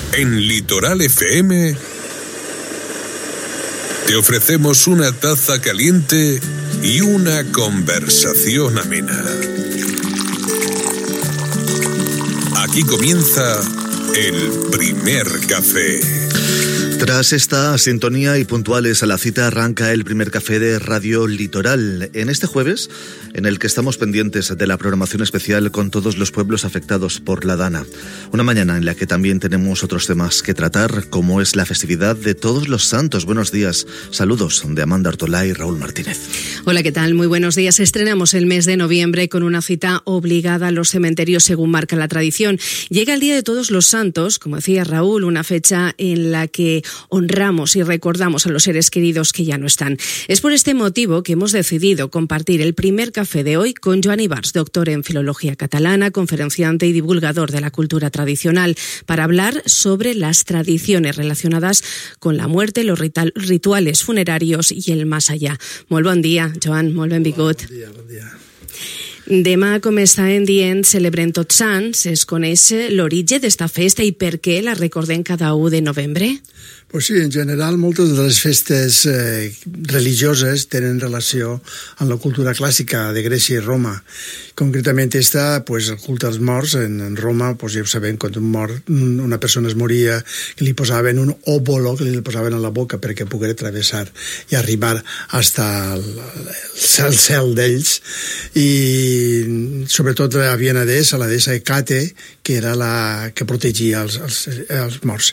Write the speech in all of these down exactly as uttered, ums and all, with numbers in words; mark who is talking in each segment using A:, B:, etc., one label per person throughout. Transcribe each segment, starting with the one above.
A: En Litoral F M te ofrecemos una taza caliente y una conversación amena. Aquí comienza el primer café.
B: Tras esta sintonía y puntuales a la cita, arranca el primer café de Radio Litoral. En este jueves, en el que estamos pendientes de la programación especial con todos los pueblos afectados por la Dana. Una mañana en la que también tenemos otros temas que tratar, como es la festividad de Todos los Santos. Buenos días. Saludos de Amanda Ortolá y Raúl Martínez.
C: Hola, ¿qué tal? Muy buenos días. Estrenamos el mes de noviembre con una cita obligada a los cementerios según marca la tradición. Llega el Día de Todos los Santos, como decía Raúl, una fecha en la que honramos y recordamos a los seres queridos que ya no están. Es por este motivo que hemos decidido compartir el primer café de hoy con Joan Ibars, doctor en Filología Catalana, conferenciante y divulgador de la cultura tradicional, para hablar sobre las tradiciones relacionadas con la muerte, los rituales funerarios y el más allá. Molt bon dia, Joan, molt benvingut.
D: Bon dia, bon dia.
C: Demà, com estàvem dient, celebrem Tots Sants. Es coneix l'origen d'esta festa i per què la recordem cada u de novembre?
D: Pues sí, en general moltes de les festes eh, religioses tenen relació amb la cultura clàssica de Grècia i Roma. Concretament esta, pues, el culte als morts en, en Roma, pues, ja ho sabem, quan un mort, una persona es moria, que li posaven un óbolo, que li posaven a la boca perquè poguera travessar i arribar fins al cel, cel d'ells. I sobretot havia una deessa, la deessa Hecate, que era la que protegia els, els, els morts.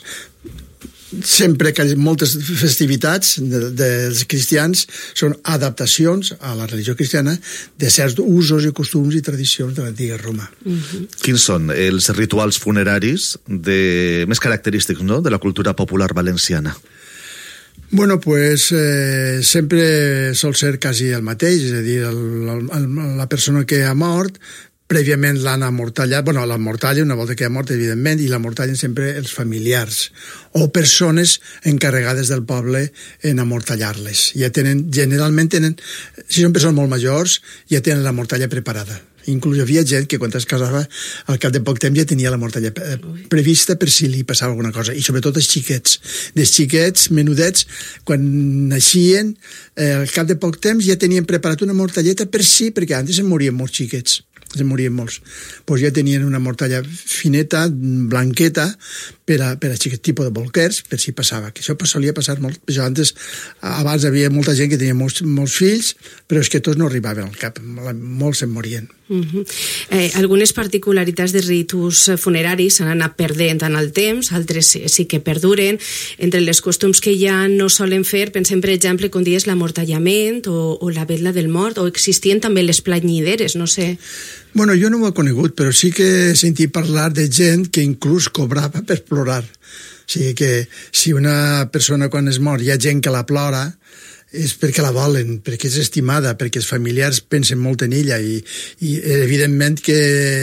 D: Sempre que moltes festivitats de, dels cristians són adaptacions a la religió cristiana de certs usos i costums i tradicions de l'antiga Roma.
B: Mm-hmm. Quins són els rituals funeraris de, més característics, no?, de la cultura popular valenciana?
D: Bueno, pues eh, sempre sol ser quasi el mateix, és a dir, el, el, la persona que ha mort prèviament l'han amortallat, bueno, l'amortalla una volta que ha mort, evidentment, i l'amortallen sempre els familiars o persones encarregades del poble en amortallar-les. Ja tenen, generalment tenen, si són persones molt majors, ja tenen la mortalla preparada. Inclús hi havia gent que quan es casava al cap de poc temps ja tenia la mortalla prevista per si li passava alguna cosa, i sobretot els xiquets. Dels xiquets menudets, quan naixien, eh, al cap de poc temps ja tenien preparat una mortalleta per si, perquè antes en morien molts xiquets. en morien molts. Pues ja tenien una mortalla fineta, blanqueta, per a, per a aquest tipus de bolquers, per si passava. Que això solia passar molt. Això antes, abans havia molta gent que tenia molts, molts fills, però és que tots no arribaven al cap. Molts se'n morien.
C: Uh-huh. eh, algunes particularitats de ritus funeraris s'han anat perdent en el temps, altres sí que perduren. Entre les costums que ja no solen fer, pensem, per exemple, com dius, l'amortallament o, o la vetla del mort, o existien també les planyideres, no sé.
D: Bueno, jo no ho he conegut, però sí que he sentit parlar de gent que inclús cobrava per plorar. O sigui que si una persona quan es mor hi ha gent que la plora, és perquè la volen, perquè és estimada, perquè els familiars pensen molt en ella, i, i evidentment que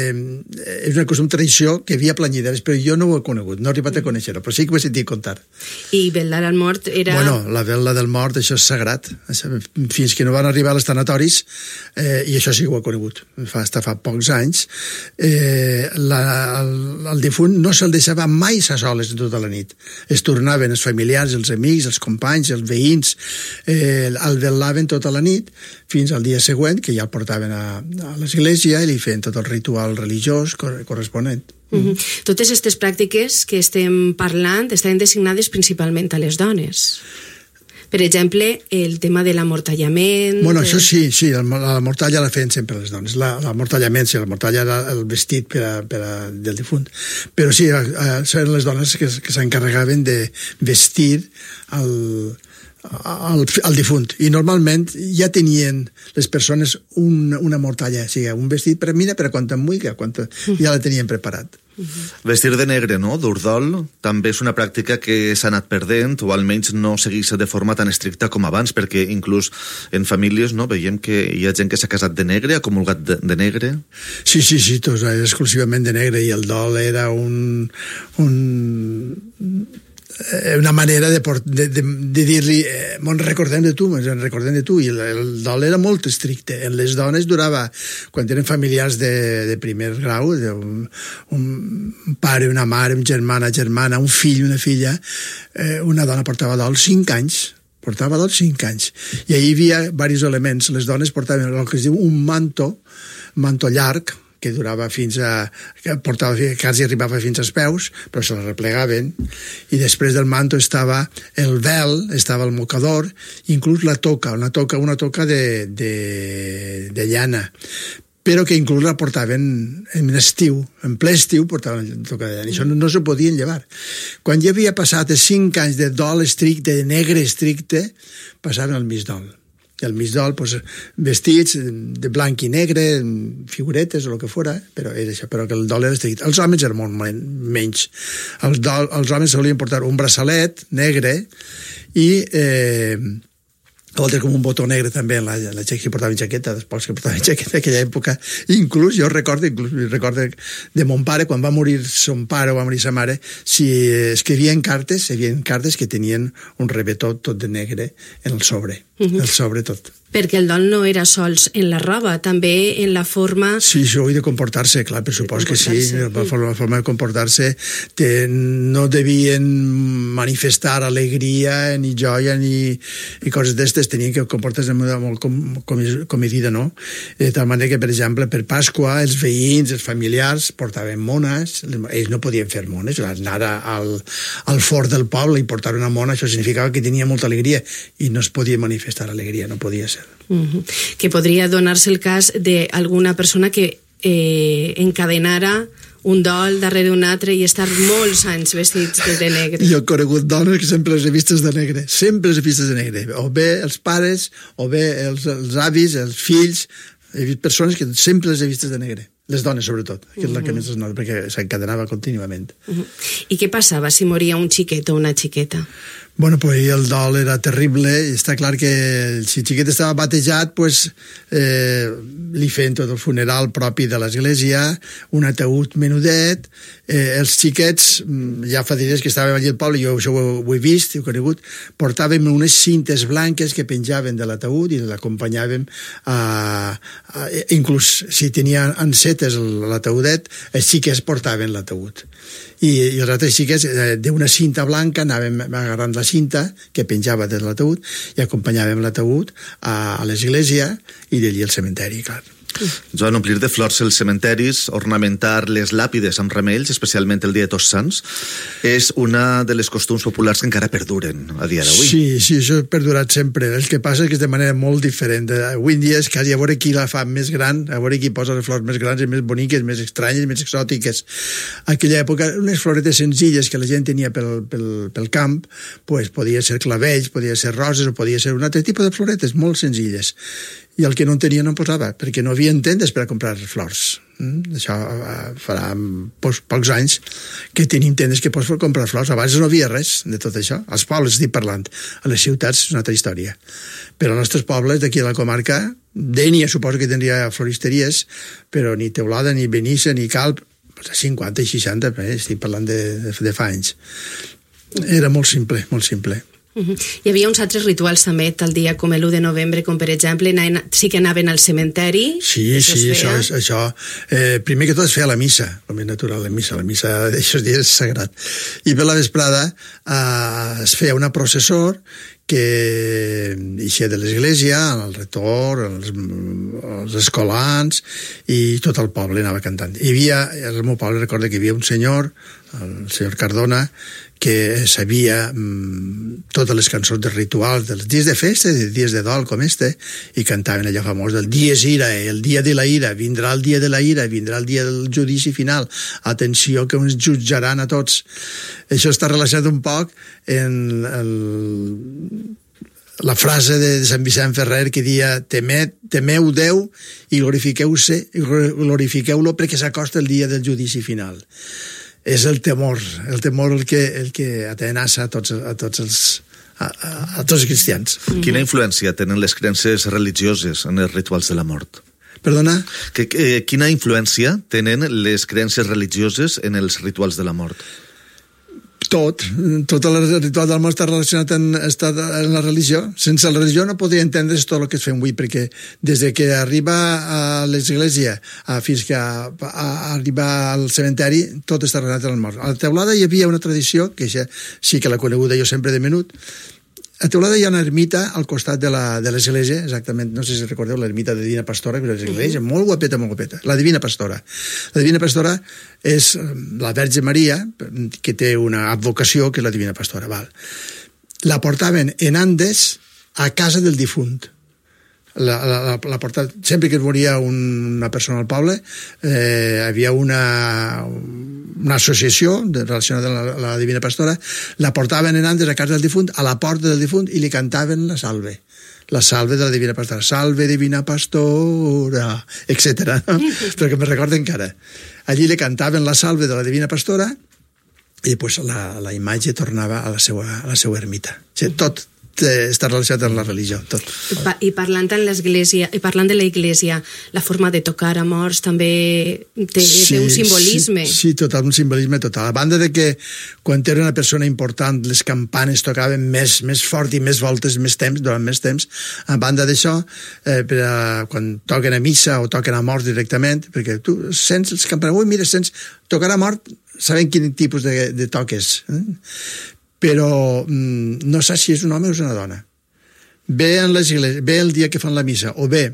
D: és una cosa, una tradició que hi havia planyideres, però jo no ho he conegut, no he arribat a conèixer-ho, però sí que ho he sentit contar.
C: I velar al mort era...
D: Bueno, la vela del mort, això és sagrat, fins que no van arribar als tanatoris, eh, i això sí que ho he conegut, fa, hasta fa pocs anys, eh, la, el, el difunt no se'l deixava mai a soles tota la nit, es tornaven els familiars, els amics, els companys, els veïns, eh, el velaven tota la nit fins al dia següent, que ja el portaven a, a l'església i li feien tot el ritual religiós corresponent.
C: Uh-huh. Totes aquestes pràctiques que estem parlant estaven designades principalment a les dones. Per exemple, el tema de l'amortallament...
D: Bueno,
C: de...
D: això sí, sí, la, la mortalla la feien sempre les dones. La, l'amortallament, sí, la mortalla era el vestit per a, per a, del difunt. Però sí, eh, eren les dones que, que s'encarregaven de vestir el... Al, al difunt, i normalment ja tenien les persones un, una mortalla, o sigui, un vestit per mira, per a quan em muiga, quan ja la tenien preparat.
B: Uh-huh. Vestir de negre, no?, d'urdol, també és una pràctica que s'ha anat perdent, o almenys no segueix de forma tan estricta com abans, perquè inclús en famílies, no?, veiem que hi ha gent que s'ha casat de negre, ha comulgat de, de negre.
D: Sí, sí, sí, tots exclusivament de negre, i el dol era un... un una manera de, de, de, de dir-li eh, me'n recordem de tu, me'n recordem de tu, i el, el dol era molt estricte. En les dones durava, quan tenen familiars de, de primer grau, de un, un pare, una mare, un germà, una germana, un fill, una filla, eh, una dona portava dol cinc anys, portava dol cinc anys, i ahir hi havia diversos elements. Les dones portaven el que es diu un manto, manto llarg, que durava fins a... que portava, quasi arribava fins als peus, però se la replegaven, i després del manto estava el vel, estava el mocador, inclús la toca, una toca, una toca de, de, de llana, però que inclús la portaven en estiu, en ple estiu portaven la toca de llana, i això no, no se podien llevar. Quan ja havia passat cinc anys de dol estricte, de negre estricte, passaven al misdol. I al misdol, pues, vestits de blanc i negre, figuretes o el que fora, però és això, però que el dol era estricte. Els homes eren molt menys. Els, dol, els homes solien portar un braçalet negre i eh, a voltes com un botó negre també en la, la gent que portava jaqueta, dels pocs que portaven jaqueta en aquella època. Inclús, jo recordo, inclús recordo de mon pare, quan va morir son pare o va morir sa mare, si escrivien cartes, hi havia cartes que tenien un rebetó tot de negre en el sobre, uh-huh. el sobre tot.
C: Perquè el dol no era sols en la roba, també en la forma...
D: Sí, això de comportar-se, clar, per supòs que sí, la forma, la forma de comportar-se, te, no devien manifestar alegria, ni joia, ni, ni coses d'estes, tenien que comportar-se de manera molt com, com, comedida, no? De tal manera que, per exemple, per Pasqua, els veïns, els familiars, portaven mones, ells no podien fer mones, anar al, al fort del poble i portar una mona, això significava que tenia molta alegria, i no es podia manifestar alegria, no podia ser.
C: Uh-huh. Que podria donar-se el cas d'alguna persona que eh, encadenara un dol darrere un altre i estar molts anys vestits de negre.
D: Jo he conegut dones que sempre les he vistes de negre, sempre les he vistes de negre, o bé els pares, o bé els, els avis, els fills, he vist persones que sempre les he vistes de negre. Les dones, sobretot, que és la que més es nota, perquè s'encadenava contínuament.
C: Uh-huh. I què passava si moria un xiquet o una xiqueta?
D: Bueno, pues el dol era terrible, i està clar que si el xiquet estava batejat, pues, eh, li feien tot el funeral propi de l'església, un ataúd menudet, eh, els xiquets, ja fa dies que estàvem allà al poble, jo això ho, ho he vist, ho he conegut, portàvem unes cintes blanques que penjaven de l'ataúd i l'acompanyàvem a, a, inclús si tenia encetes l'ataúdet, els xiquets portaven l'ataúd. I, i els altres xiquets eh, d'una cinta blanca anàvem agarrant la cinta que penjava de l'ataúd i acompanyàvem l'ataúd a, a l'església i d'allí al cementeri, clar.
B: Joan, omplir de flors els cementeris, ornamentar les làpides amb ramells, especialment el dia de Tots Sants, és una de les costums populars que encara perduren a dia d'avui.
D: Sí, sí, això ha perdurat sempre. El que passa és que és de manera molt diferent. Avui en dia és quasi a veure qui la fa més gran, a veure qui posa les flors més grans i més boniques, més estranyes, més exòtiques. En aquella època, unes floretes senzilles que la gent tenia pel, pel, pel camp, pues, podia ser clavells, podia ser roses o podia ser un altre tipus de floretes molt senzilles. I el que no en tenia no en posava, perquè no havia tendes per a comprar flors. Mm? Això farà pocs, pocs anys que tenim tendes que pots comprar flors. Abans no havia res de tot això. Als pobles estic parlant. A les ciutats és una altra història. Però als nostres pobles d'aquí a la comarca, Dénia suposo que tindria floristeries, però ni Teulada, ni Benissa, ni Calp, cinquanta i seixanta, eh? Estic parlant de, de, de fa anys. Era molt simple, molt simple.
C: Uh-huh. Hi havia uns altres rituals també tal dia com l'u de novembre, com per exemple anaven, sí que anaven al cementeri.
D: Sí, això sí, això, és, això eh, primer que tot es feia la missa, com és natural, la missa, la missa d'aixòs dies és sagrat, i per la vesprada eh, es feia una processó que eixia de l'església, el rector, els, els escolans i tot el poble anava cantant. Hi havia, al meu poble recordo que hi havia un senyor, el senyor Cardona, que sabia mmm, totes les cançons dels rituals, dels dies de festa, dels dies de dol com este, i cantaven allò famós del dies ira, el dia de la ira, vindrà el dia de la ira, vindrà el dia del judici final, atenció que ens jutjaran a tots. Això està relacionat un poc en el, la frase de Sant Vicent Ferrer que dia temeu, temeu Déu i glorifiqueu-se, glorifiqueu-lo perquè s'acosta el dia del judici final. És el temor, el temor el que, el que atenassa a tots, a tots els a, a, a tots els cristians.
B: Quina influència tenen les creences religioses en els rituals de la mort?
D: Perdona?
B: Que, que, quina influència tenen les creences religioses en els rituals de la mort?
D: tot, tot el ritual del món està relacionat en, està en la religió. Sense la religió no podria entendre's tot el que es fem avui, perquè des de que arriba a l'església fins que a, a, arriba al cementeri, tot està relacionat amb el mort. A la teulada hi havia una tradició, que ja, sí que l'he coneguda jo sempre de menut. A Teulada hi ha una ermita al costat de l'església, exactament, no sé si recordeu, l'ermita de Divina Pastora, que és l'església, molt guapeta, molt guapeta, la Divina Pastora. La Divina Pastora és la Verge Maria, que té una advocació, que és la Divina Pastora. Val. La portaven en Andes a casa del difunt. La, la, la portaven, sempre que es moria un, una persona al poble, eh, havia una, una associació relacionada amb la, la Divina Pastora, la portaven en Andes a casa del difunt, a la porta del difunt, i li cantaven la salve. La salve de la Divina Pastora. Salve Divina Pastora, etcètera. No? Perquè me recordo encara. Allí li cantaven la salve de la Divina Pastora i pues, la, la imatge tornava a la seva, a la seva ermita. O sigui, tot està relacionat amb la religió, tot.
C: I parlant en l'església, i parlant de l'església, la forma de tocar a morts també té, sí, té un simbolisme.
D: Sí, sí, total, un simbolisme total. A banda de que quan era una persona important les campanes tocaven més, més fort i més voltes, més temps, durant més temps. A banda d'això, eh, per a, quan toquen a missa o toquen a morts directament, perquè tu sents els campanes, ui, mira, sents tocar a mort, sabem quin tipus de, de toques. Eh? Però mm, no saps si és un home o és una dona. Ve en l'església, ve el dia que fan la missa, o bé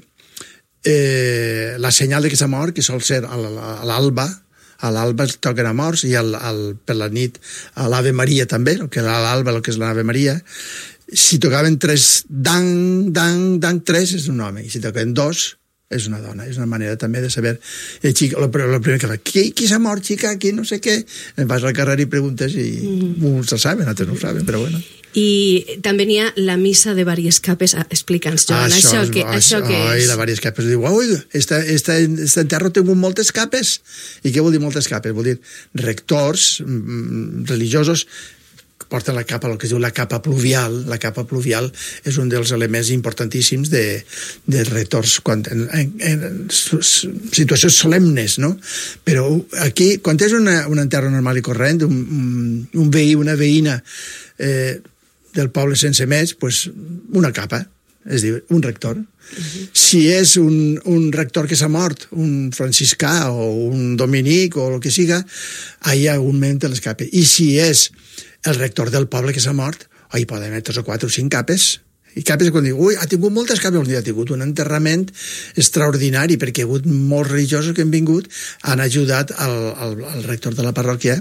D: eh, la senyal de que s'ha mort, que sol ser a l'alba, a l'alba es toquen a morts, i al, al, per la nit a l'Ave Maria també, que a l'alba el que és l'Ave Maria. Si tocaven tres, dang, dang, dang, tres és un home, i si tocaven dos és una dona. És una manera també de saber el xic, el, el primer que fa, qui, qui s'ha mort, xica, qui no sé què, vas al carrer i preguntes i mm. uns ho saben, altres no ho saben, però bueno.
C: I també n'hi ha la missa de diverses capes. Explica'ns, Joan, ah, això, això, que, això, això què és?
D: Ai, la diverses capes. Diu, ui, esta, esta, esta enterro ha tingut moltes capes. I què vol dir moltes capes? Vol dir rectors mm, religiosos porten la capa, el que es diu la capa pluvial. La capa pluvial és un dels elements importantíssims de, de rectors quan, en, en, en situacions solemnes, no? Però aquí, quan és una, un enterro normal i corrent, un, un veí, una veïna eh, del poble sense més, pues, una capa, és dir, un rector. Uh-huh. Si és un, un rector que s'ha mort, un franciscà o un dominic o el que siga, allà augmenten les capes. I si és el rector del poble que s'ha mort, hi poden haver tres o quatre o cinc capes. I capes quan diu, ui, ha tingut moltes capes, ha tingut un enterrament extraordinari, perquè hi ha hagut molts religiosos que han vingut, han ajudat al, al, al rector de la parròquia,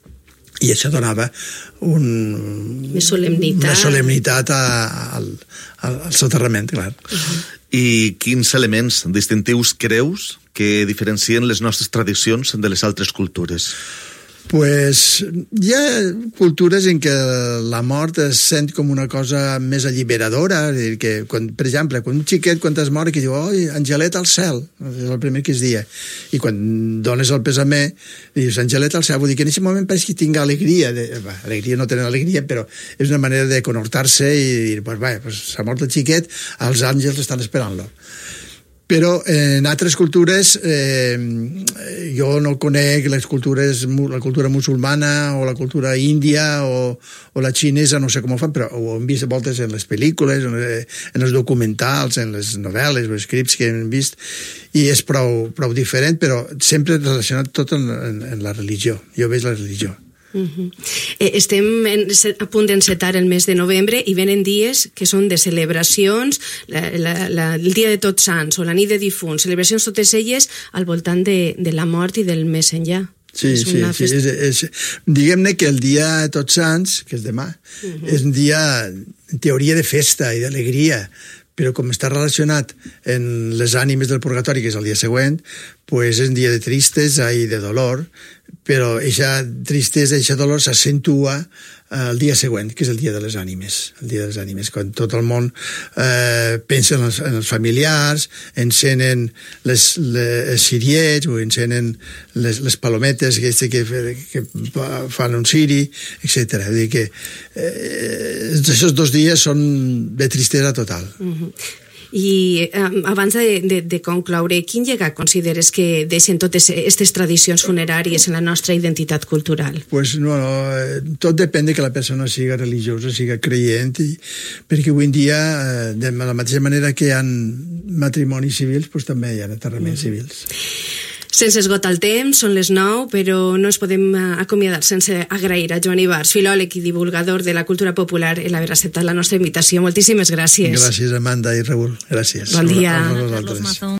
D: i això donava un,
C: més solemnitat,
D: una solemnitat a, al, al, al soterrament, clar.
C: Uh-huh.
B: I quins elements distintius creus que diferencien les nostres tradicions de les altres cultures?
D: Pues hi ha cultures en què la mort es sent com una cosa més alliberadora, que quan, per exemple, quan un xiquet quan es mor que diu, oi, Angelet al cel, és el primer que es dia, i quan dones el pesament dius, Angelet al cel, vull dir que en aquest moment pareix que tinga alegria, de, bah, alegria no tenen alegria, però és una manera de conhortar-se i dir, pues, va, pues, s'ha mort el xiquet, els àngels estan esperant-lo. Però en altres cultures eh, jo no conec les cultures, la cultura musulmana o la cultura índia o, o la xinesa, no sé com ho fan, però ho hem vist voltes en les pel·lícules, en els documentals, en les novel·les o escrits que hem vist, i és prou, prou diferent, però sempre relacionat tot en, en, en la religió. Jo veig la religió.
C: Uh-huh. Eh, estem en, a punt d'encetar el mes de novembre i venen dies que són de celebracions, la, la, la, el dia de Tots Sants o la nit de difunts, celebracions totes elles al voltant de, de la mort i del més enllà.
D: Sí, és sí, sí. Fest... És, és, diguem-ne que el dia de Tots Sants, que és demà, uh-huh. és un dia en teoria de festa i d'alegria, però com està relacionat en les ànimes del purgatori, que és el dia següent, pues és un dia de tristesa i de dolor, però aquesta tristesa i aquest dolor s'accentua el dia següent, que és el dia de les ànimes, el dia de les ànimes, quan tot el món eh, pensa en els, en els familiars, encenen les, les ciriets o encenen les, les palometes que, que, que fan un ciri, etcètera. Vull dir que eh, aquests dos dies són de tristesa total.
C: Uh-huh. I eh, abans de, de, de concloure, quin llegat consideres que deixen totes aquestes tradicions funeràries en la nostra identitat cultural?
D: Pues no, no, tot depèn de que la persona siga religiosa, siga creient, i, perquè avui en dia, de la mateixa manera que hi ha matrimonis civils, pues també hi ha enterraments mm. civils.
C: Sense esgotar el temps, són les nou, però no ens podem acomiadar sense agrair a Joan Ibars, filòleg i divulgador de la cultura popular, el haver acceptat la nostra invitació. Moltíssimes gràcies.
D: Gràcies, Amanda i Raül. Gràcies.
C: Bon dia.
D: A vosaltres.